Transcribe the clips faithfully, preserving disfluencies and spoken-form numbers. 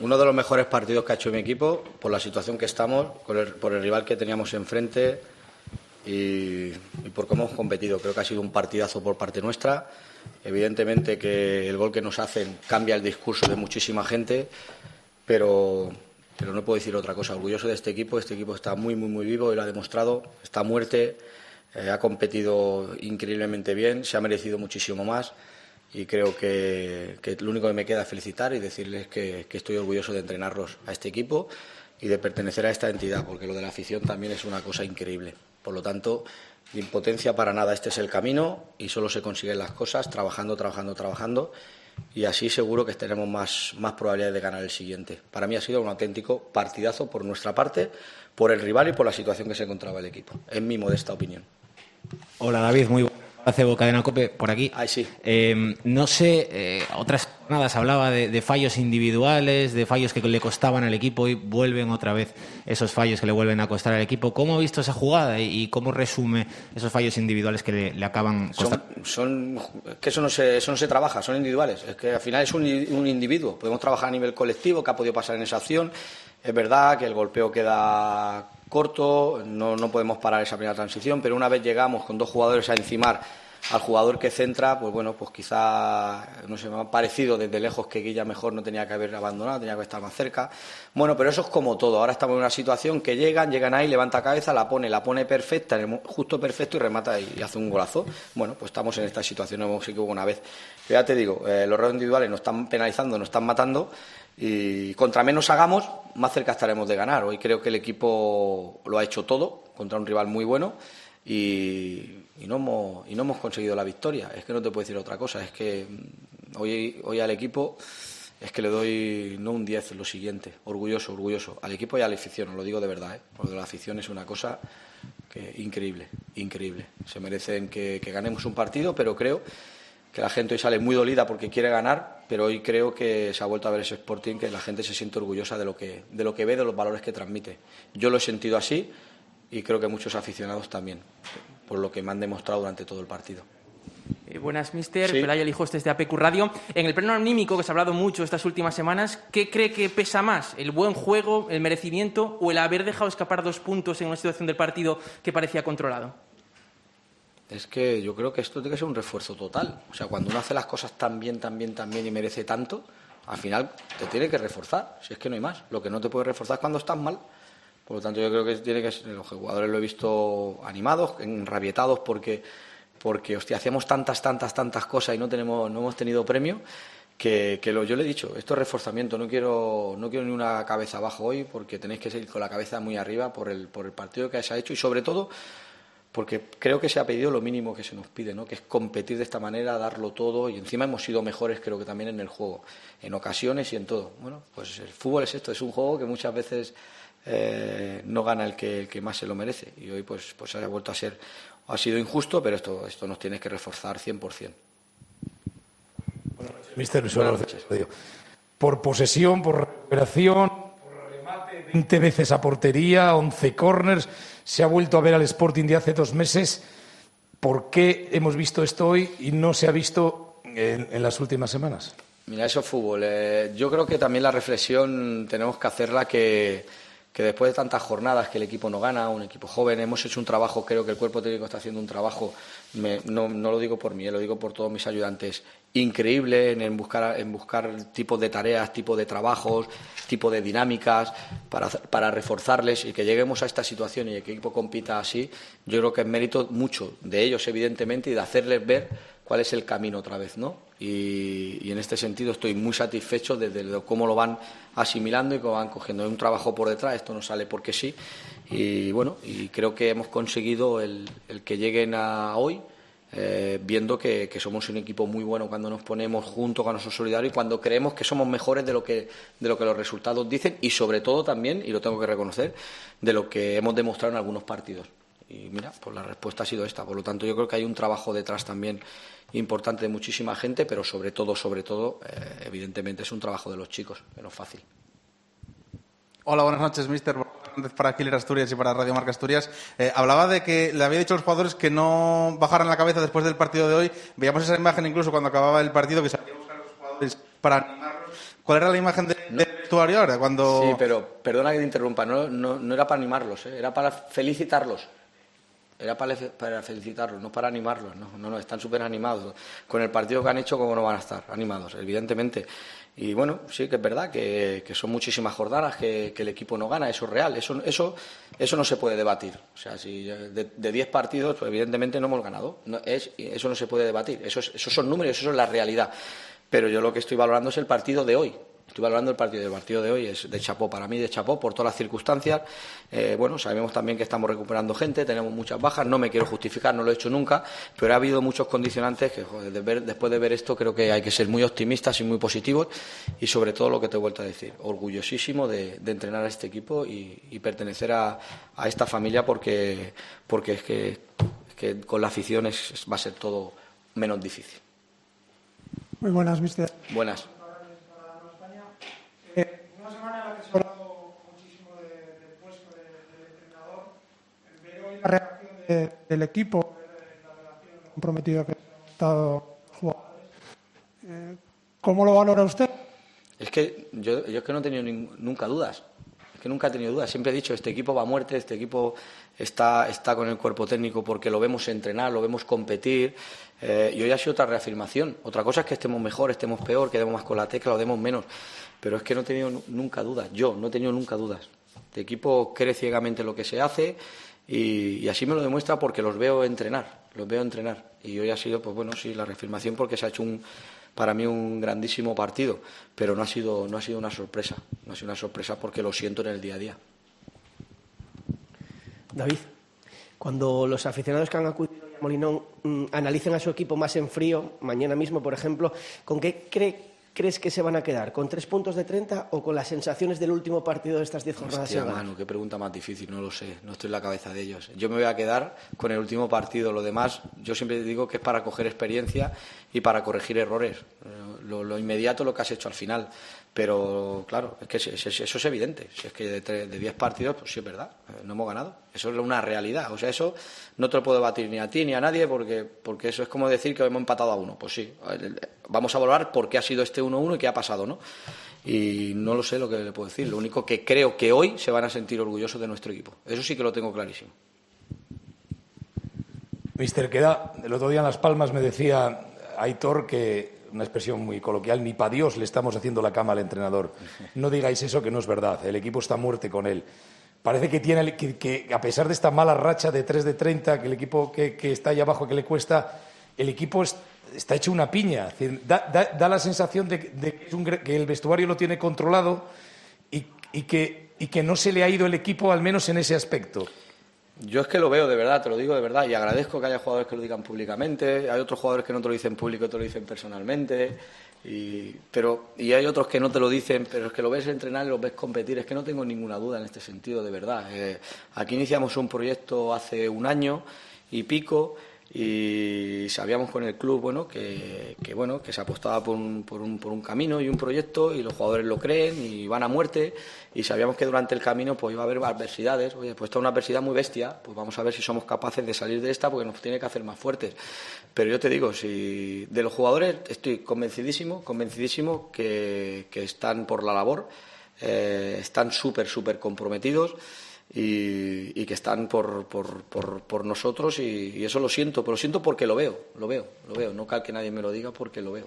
Uno de los mejores partidos que ha hecho mi equipo, por la situación que estamos, por el, por el rival que teníamos enfrente y, y por cómo hemos competido. Creo que ha sido un partidazo por parte nuestra. Evidentemente que el gol que nos hacen cambia el discurso de muchísima gente, pero, pero no puedo decir otra cosa. Orgulloso de este equipo. Este equipo está muy, muy, muy vivo y lo ha demostrado. Está a muerte, eh, ha competido increíblemente bien, se ha merecido muchísimo más. Y creo que, que lo único que me queda es felicitar y decirles que, que estoy orgulloso de entrenarlos a este equipo y de pertenecer a esta entidad, porque lo de la afición también es una cosa increíble. Por lo tanto, de impotencia para nada, este es el camino y solo se consiguen las cosas trabajando, trabajando, trabajando, y así seguro que tenemos más, más probabilidades de ganar el siguiente. Para mí ha sido un auténtico partidazo por nuestra parte, por el rival y por la situación que se encontraba el equipo. Es mi modesta opinión. Hola David, muy buenas. Hace Cadena Cope por aquí. Ay, sí. Eh, no sé, eh, otras jornadas hablaba de, de fallos individuales, de fallos que le costaban al equipo y vuelven otra vez esos fallos que le vuelven a costar al equipo. ¿Cómo ha visto esa jugada y, y cómo resume esos fallos individuales que le, le acaban costando? Son, son, es que eso no, se, eso no se trabaja, son individuales. Es que al final es un, un individuo. Podemos trabajar a nivel colectivo, qué ha podido pasar en esa acción. Es verdad que el golpeo queda corto, no, no podemos parar esa primera transición, pero una vez llegamos con dos jugadores a encimar al jugador que centra, pues bueno, pues quizá, no sé, me ha parecido desde lejos que Guilla mejor no tenía que haber abandonado, tenía que estar más cerca. Bueno, pero eso es como todo. Ahora estamos en una situación que llegan, llegan ahí, levanta cabeza, la pone, la pone perfecta, justo perfecto y remata y hace un golazo. Bueno, pues estamos en esta situación, no hemos equivocado una vez. Pero ya te digo, eh, los errores individuales nos están penalizando, nos están matando y contra menos hagamos, más cerca estaremos de ganar. Hoy creo que el equipo lo ha hecho todo contra un rival muy bueno. Y, y, no hemos, y no hemos conseguido la victoria. Es que no te puedo decir otra cosa. Es que hoy, hoy al equipo es que le doy no un diez, lo siguiente. Orgulloso, orgulloso. Al equipo y a la afición, os lo digo de verdad, ¿eh? Porque la afición es una cosa que, increíble, increíble. Se merecen que, que ganemos un partido, pero creo que la gente hoy sale muy dolida porque quiere ganar, pero hoy creo que se ha vuelto a ver ese Sporting, que la gente se siente orgullosa de lo que, de lo que ve, de los valores que transmite. Yo lo he sentido así. Y creo que muchos aficionados también, por lo que me han demostrado durante todo el partido. Eh, buenas, mister. Sí. Pelayo Lijos desde A P Q Radio. En el plano anímico, que se ha hablado mucho estas últimas semanas, ¿qué cree que pesa más? ¿El buen juego, el merecimiento o el haber dejado escapar dos puntos en una situación del partido que parecía controlado? Es que yo creo que esto tiene que ser un refuerzo total. O sea, cuando uno hace las cosas tan bien, tan bien, tan bien y merece tanto, al final te tiene que reforzar. Si es que no hay más. Lo que no te puede reforzar es cuando estás mal. Por lo tanto, yo creo que tiene que ser, los jugadores lo he visto animados, enrabietados, porque, porque hostia, hacíamos tantas, tantas, tantas cosas y no tenemos, no hemos tenido premio, que, que lo, yo le he dicho, esto es reforzamiento, no quiero, no quiero ni una cabeza abajo hoy, porque tenéis que seguir con la cabeza muy arriba por el, por el partido que se ha hecho y sobre todo porque creo que se ha pedido lo mínimo que se nos pide, ¿no? Que es competir de esta manera, darlo todo, y encima hemos sido mejores creo que también en el juego, en ocasiones y en todo. Bueno, pues el fútbol es esto, es un juego que muchas veces Eh, no gana el que, el que más se lo merece y hoy pues, pues ha vuelto a ser, ha sido injusto, pero esto, esto nos tiene que reforzar cien por ciento. Buenas noches, mister. Buenas noches. Por posesión, por recuperación, por remate, veinte veces a portería, once corners, se ha vuelto a ver al Sporting de hace dos meses. ¿Por qué hemos visto esto hoy y no se ha visto en, en las últimas semanas? Mira, eso es fútbol. Eh, yo creo que también la reflexión tenemos que hacerla que que después de tantas jornadas que el equipo no gana, un equipo joven, hemos hecho un trabajo, creo que el cuerpo técnico está haciendo un trabajo, me, no, no lo digo por mí, lo digo por todos mis ayudantes, increíble en, en buscar en buscar tipos de tareas, tipos de trabajos, tipo de dinámicas para, para reforzarles y que lleguemos a esta situación y que el equipo compita así. Yo creo que es mérito mucho de ellos, evidentemente, y de hacerles ver cuál es el camino otra vez, ¿no? Y, y en este sentido estoy muy satisfecho de, de, de cómo lo van asimilando y cómo van cogiendo. Hay un trabajo por detrás, esto no sale porque sí. Y bueno, y creo que hemos conseguido el, el que lleguen a hoy, eh, viendo que, que somos un equipo muy bueno cuando nos ponemos juntos, cuando somos solidarios y cuando creemos que somos mejores de lo que, de lo que los resultados dicen y sobre todo también, y lo tengo que reconocer, de lo que hemos demostrado en algunos partidos. Y mira, pues la respuesta ha sido esta. Por lo tanto, yo creo que hay un trabajo detrás también importante de muchísima gente, pero sobre todo, sobre todo, eh, evidentemente es un trabajo de los chicos, que no es fácil. Hola, buenas noches, mister Para Killer Asturias y para Radio Marca Asturias. Eh, hablaba de que le había dicho a los jugadores que no bajaran la cabeza después del partido de hoy. Veíamos esa imagen incluso cuando acababa el partido, que salían a buscar a los jugadores para animarlos. ¿Cuál era la imagen de, de vestuario ahora, cuando... Sí, pero perdona que te interrumpa, no, no, no era para animarlos, ¿eh? Era para felicitarlos. Era para, para felicitarlos, no para animarlos. No, no, no están súper animados. Con el partido que han hecho, ¿cómo no van a estar animados? Evidentemente. Y bueno, sí que es verdad que, que son muchísimas jornadas que, que el equipo no gana, eso es real, eso, eso, eso no se puede debatir. O sea, si de diez partidos, pues evidentemente no hemos ganado. No, es, eso no se puede debatir, eso, es, esos son números, eso es la realidad. Pero yo lo que estoy valorando es el partido de hoy. Estoy valorando el partido, el partido de hoy es de chapó, para mí de chapó por todas las circunstancias. Eh, bueno, sabemos también que estamos recuperando gente, tenemos muchas bajas, no me quiero justificar, no lo he hecho nunca, pero ha habido muchos condicionantes que, joder, de ver, después de ver esto, creo que hay que ser muy optimistas y muy positivos y sobre todo lo que te he vuelto a decir, orgullosísimo de, de entrenar a este equipo y, y pertenecer a, a esta familia porque, porque es que, es que con la afición es, va a ser todo menos difícil. Muy buenas, mister. Buenas. Eh, una semana en la que se ha hablado muchísimo de, del puesto de, del entrenador, ver hoy la reacción de, del equipo, ver la relación comprometida que han estado los jugadores, eh, ¿cómo lo valora usted? Es que yo, yo es que no he tenido ni, nunca dudas, es que nunca he tenido dudas, siempre he dicho, este equipo va a muerte, este equipo está, está con el cuerpo técnico porque lo vemos entrenar, lo vemos competir, eh, y hoy ha sido otra reafirmación. Otra cosa es que estemos mejor, estemos peor, que demos más con la tecla o demos menos. Pero es que no he tenido nunca dudas, yo no he tenido nunca dudas. Este equipo cree ciegamente lo que se hace y, y así me lo demuestra porque los veo entrenar, los veo entrenar. Y hoy ha sido, pues bueno, sí, la reafirmación porque se ha hecho un, para mí un grandísimo partido, pero no ha sido, no ha sido una sorpresa, no ha sido una sorpresa porque lo siento en el día a día. David, cuando los aficionados que han acudido a Molinón mmm, analicen a su equipo más en frío, mañana mismo, por ejemplo, ¿con qué cree ¿crees que se van a quedar? ¿Con tres puntos de treinta o con las sensaciones del último partido de estas diez jornadas? Hostia, Manu, qué pregunta más difícil, no lo sé, no estoy en la cabeza de ellos. Yo me voy a quedar con el último partido, lo demás yo siempre digo que es para coger experiencia y para corregir errores, lo, lo inmediato lo que has hecho al final, pero claro, es que eso es evidente, si es que de diez partidos, pues sí es verdad, no hemos ganado, eso es una realidad, o sea, eso no te lo puedo debatir ni a ti ni a nadie porque, porque eso es como decir que hemos empatado a uno, pues sí, vamos a valorar por qué ha sido este uno uno y qué ha pasado, ¿no? Y no lo sé lo que le puedo decir, lo único que creo que hoy se van a sentir orgullosos de nuestro equipo, eso sí que lo tengo clarísimo. Mister Queda, el otro día en Las Palmas me decía Aitor que, una expresión muy coloquial, ni para Dios le estamos haciendo la cama al entrenador. No digáis eso, que no es verdad, el equipo está a muerte con él. Parece que, tiene, que, que a pesar de esta mala racha de tres de treinta, que el equipo que, que está ahí abajo, que le cuesta, el equipo es, está hecho una piña. Es decir, da, da, da la sensación de, de que, es un, que el vestuario lo tiene controlado y, y, que, y que no se le ha ido el equipo, al menos en ese aspecto. Yo es que lo veo de verdad, te lo digo de verdad, y agradezco que haya jugadores que lo digan públicamente, hay otros jugadores que no te lo dicen público, te lo dicen personalmente, y, pero, y hay otros que no te lo dicen, pero es que lo ves entrenar y lo ves competir, es que no tengo ninguna duda en este sentido, de verdad. Eh, aquí iniciamos un proyecto hace un año y pico, y sabíamos con el club bueno que, que bueno que se apostaba por un, por un por un camino y un proyecto y los jugadores lo creen y van a muerte y sabíamos que durante el camino pues iba a haber adversidades. Oye, pues esta es una adversidad muy bestia, pues vamos a ver si somos capaces de salir de esta porque nos tiene que hacer más fuertes. Pero yo te digo, si de los jugadores estoy convencidísimo convencidísimo que, que están por la labor, eh, están súper súper comprometidos. Y, y que están por, por, por, por nosotros y, y eso lo siento, pero lo siento porque lo veo, lo veo, lo veo, no cal que nadie me lo diga porque lo veo.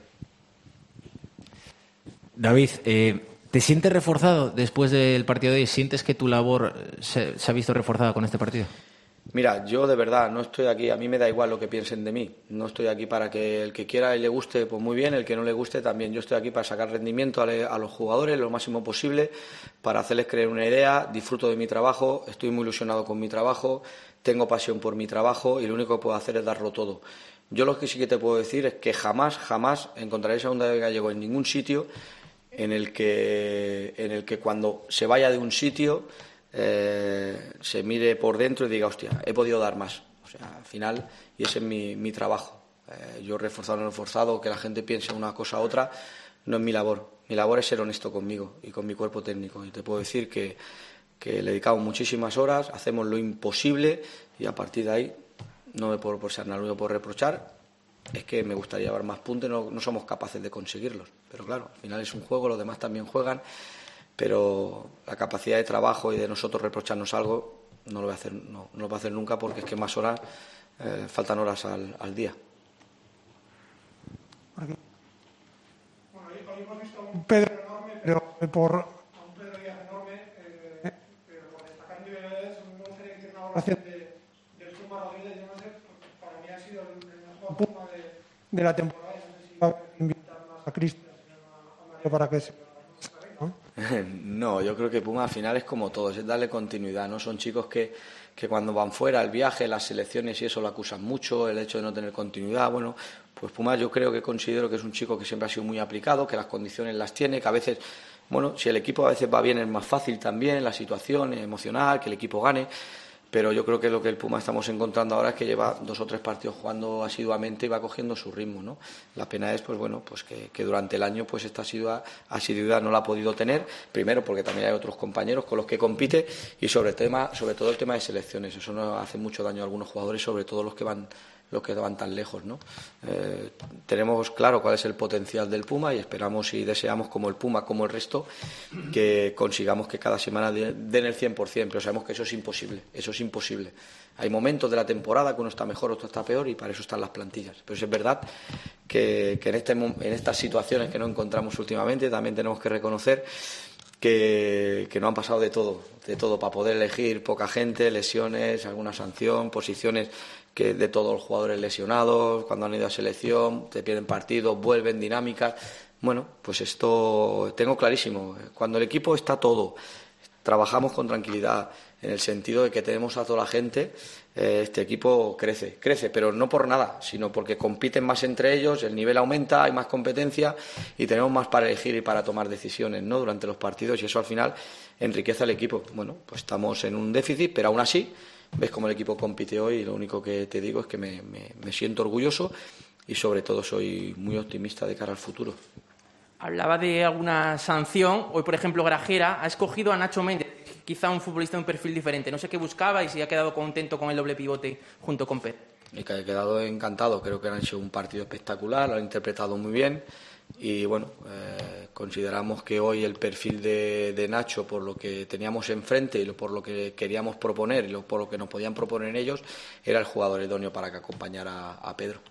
David, eh, ¿te sientes reforzado después del partido de hoy? ¿Sientes que tu labor se, se ha visto reforzada con este partido? Mira, yo de verdad no estoy aquí, a mí me da igual lo que piensen de mí, no estoy aquí para que el que quiera y le guste, pues muy bien, el que no le guste también, yo estoy aquí para sacar rendimiento a, le, a los jugadores lo máximo posible, para hacerles creer una idea, disfruto de mi trabajo, estoy muy ilusionado con mi trabajo, tengo pasión por mi trabajo y lo único que puedo hacer es darlo todo. Yo lo que sí que te puedo decir es que jamás, jamás encontraréis a un David Gallego en ningún sitio en el que, en el que cuando se vaya de un sitio Eh, se mire por dentro y diga, hostia, he podido dar más. O sea, al final, y ese es mi, mi trabajo. Eh, yo reforzado o no reforzado, que la gente piense una cosa u otra, no es mi labor. Mi labor es ser honesto conmigo y con mi cuerpo técnico. Y te puedo decir que, que le dedicamos muchísimas horas, hacemos lo imposible y a partir de ahí no me puedo por ser nada, no me puedo reprochar. Es que me gustaría llevar más puntos, no, no somos capaces de conseguirlos. Pero claro, al final es un juego, los demás también juegan. pero la capacidad de trabajo y de nosotros reprocharnos algo no lo voy a hacer, no, no lo voy a hacer nunca, porque es que más horas, eh, faltan horas al, al día. Bueno, hoy hemos visto a un Pedro enorme, pero por a un Pedro Díaz enorme, eh, pero por destacar individualidades, me gustaría que hiciera una valoración de, del Puma Rodríguez. Yo no sé, porque para mí ha sido el, el mejor Puma de, de la temporada, y no sé si va a invitar más a Cristian, a Mario, para que se... ¿no? No, yo creo que Puma al final es como todo, es darle continuidad, ¿no? Son chicos que, que cuando van fuera, el viaje, las selecciones y eso lo acusan mucho, el hecho de no tener continuidad. Bueno, pues Puma yo creo que considero que es un chico que siempre ha sido muy aplicado, que las condiciones las tiene, que a veces, bueno, si el equipo a veces va bien es más fácil también, la situación emocional, que el equipo gane. Pero yo creo que lo que el Puma estamos encontrando ahora es que lleva dos o tres partidos jugando asiduamente y va cogiendo su ritmo, ¿no? La pena es, pues bueno, pues que, que durante el año pues esta asiduidad, asiduidad no la ha podido tener, primero porque también hay otros compañeros con los que compite, y sobre tema, sobre todo el tema de selecciones. Eso nos hace mucho daño a algunos jugadores, sobre todo los que van los que van tan lejos, ¿no? Eh, tenemos claro cuál es el potencial del Puma y esperamos y deseamos, como el Puma, como el resto, que consigamos que cada semana den el cien por cien, pero sabemos que eso es imposible, eso es imposible. Hay momentos de la temporada que uno está mejor, otro está peor, y para eso están las plantillas. Pero es verdad que, que en, este, en estas situaciones que nos encontramos últimamente también tenemos que reconocer que, que no han pasado de todo, de todo, para poder elegir poca gente, lesiones, alguna sanción, posiciones que de todos los jugadores lesionados, cuando han ido a selección, te pierden partidos, vuelven, dinámicas. Bueno, pues esto tengo clarísimo. Cuando el equipo está todo, trabajamos con tranquilidad, en el sentido de que tenemos a toda la gente, eh, este equipo crece, crece, pero no por nada, sino porque compiten más entre ellos, el nivel aumenta, hay más competencia y tenemos más para elegir y para tomar decisiones, ¿no?, durante los partidos, y eso al final enriquece al equipo. Bueno, pues estamos en un déficit, pero aún así ves cómo el equipo compite hoy, y lo único que te digo es que me, me, me siento orgulloso y sobre todo soy muy optimista de cara al futuro. Hablaba de alguna sanción. Hoy, por ejemplo, Grajera ha escogido a Nacho Méndez, quizá un futbolista de un perfil diferente. No sé qué buscaba y si ha quedado contento con el doble pivote junto con Pep. He quedado encantado, creo que han hecho un partido espectacular, lo han interpretado muy bien. Y bueno, eh, consideramos que hoy el perfil de, de Nacho, por lo que teníamos enfrente y por lo que queríamos proponer y lo, por lo que nos podían proponer ellos, era el jugador idóneo para que acompañara a, a Pedro.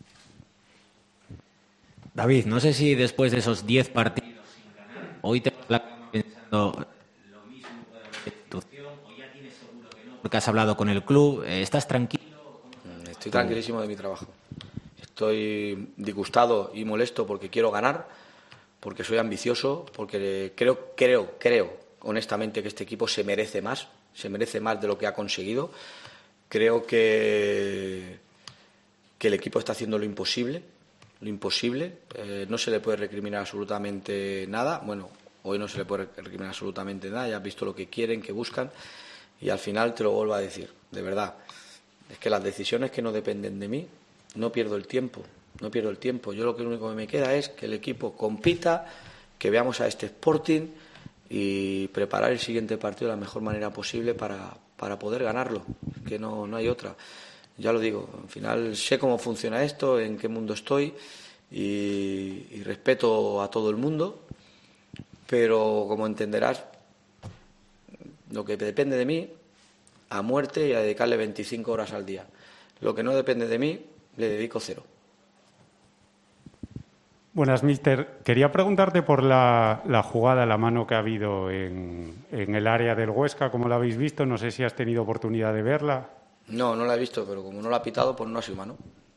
David, no sé si después de esos diez partidos sin ganar, hoy te vas pensando lo mismo de la institución, o ya tienes seguro que no, porque has hablado con el club. ¿Estás tranquilo? Estoy tranquilísimo de mi trabajo. Estoy disgustado y molesto porque quiero ganar, porque soy ambicioso, porque creo, creo, creo honestamente que este equipo se merece más, se merece más de lo que ha conseguido. Creo que, que el equipo está haciendo lo imposible, lo imposible. Eh, no se le puede recriminar absolutamente nada. Bueno, hoy no se le puede recriminar absolutamente nada. Ya has visto lo que quieren, que buscan, y al final te lo vuelvo a decir, de verdad, es que las decisiones que no dependen de mí, no pierdo el tiempo, no pierdo el tiempo. Yo lo que único que me queda es que el equipo compita, que veamos a este Sporting y preparar el siguiente partido de la mejor manera posible para, para poder ganarlo, que no, no hay otra. Ya lo digo, al final sé cómo funciona esto, en qué mundo estoy, y, y respeto a todo el mundo, pero como entenderás, lo que depende de mí, a muerte y a dedicarle veinticinco horas al día. Lo que no depende de mí, le dedico cero. Buenas, míster. Quería preguntarte por la, la jugada, la mano que ha habido en, en el área del Huesca, ¿cómo la habéis visto? No sé si has tenido oportunidad de verla. No, no la he visto, pero como no la ha pitado, pues no ha sido mano.